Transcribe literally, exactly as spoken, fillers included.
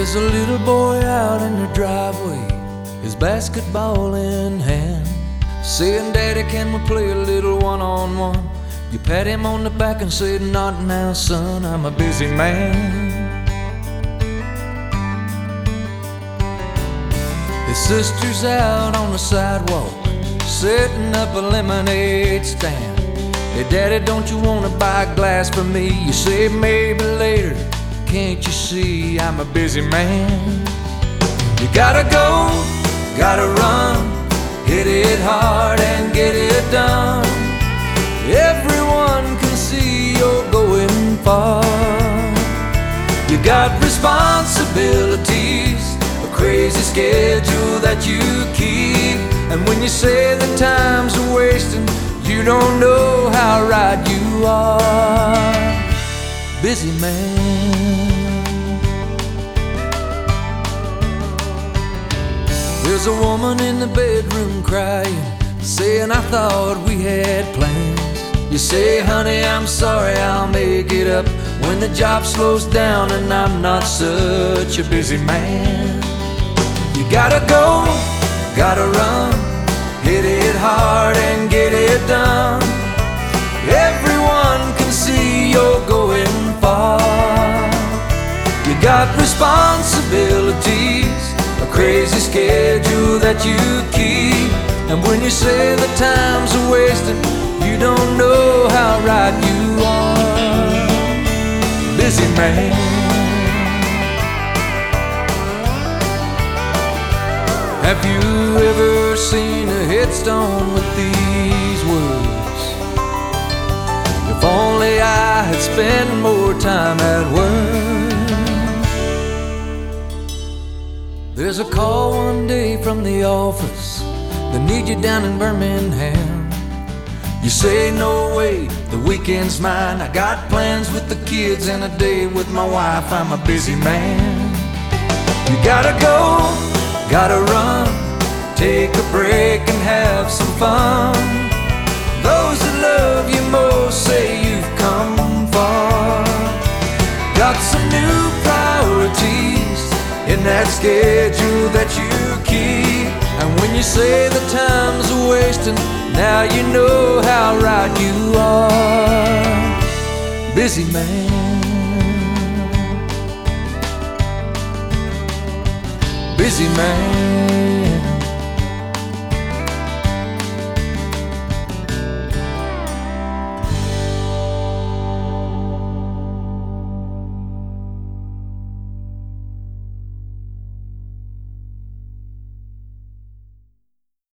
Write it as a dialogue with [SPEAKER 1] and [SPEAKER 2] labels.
[SPEAKER 1] There's a little boy out in the driveway, his basketball in hand, saying, "Daddy, can we play a little one-on-one?" You pat him on the back and say, "Not now, son, I'm a busy man." His sister's out on the sidewalk, setting up a lemonade stand. "Hey, Daddy, don't you wanna buy a glass for me?" You say, "Maybe later, can't you see I'm a busy man?" You gotta go, gotta run, hit it hard and get it done. Everyone can see you're going far. You got responsibilities, a crazy schedule that you keep, and when you say the time's a wasting, you don't know how right you are. Busy man. There's a woman in the bedroom crying, saying, "I thought we had plans." You say, "Honey, I'm sorry, I'll make it up when the job slows down and I'm not such a busy man." You gotta go, gotta run, hit it hard and get it done. Everyone can see you're going far. You got responsibilities, a crazy schedule that you keep, and when you say the time's a wasting, you don't know how right you are. Busy man. Have you ever seen a headstone with these words? "If only I had spent more time at work." There's a call one day from the office, they need you down in Birmingham. You say, "No way, the weekend's mine. I got plans with the kids and a day with my wife. I'm a busy man." You gotta go, gotta run, take a break and have some fun. Those that love you most say you've come far. Got some new priorities in that schedule that you keep, and when you say the time's a wasting, now you know how right you are. Busy man. Busy man.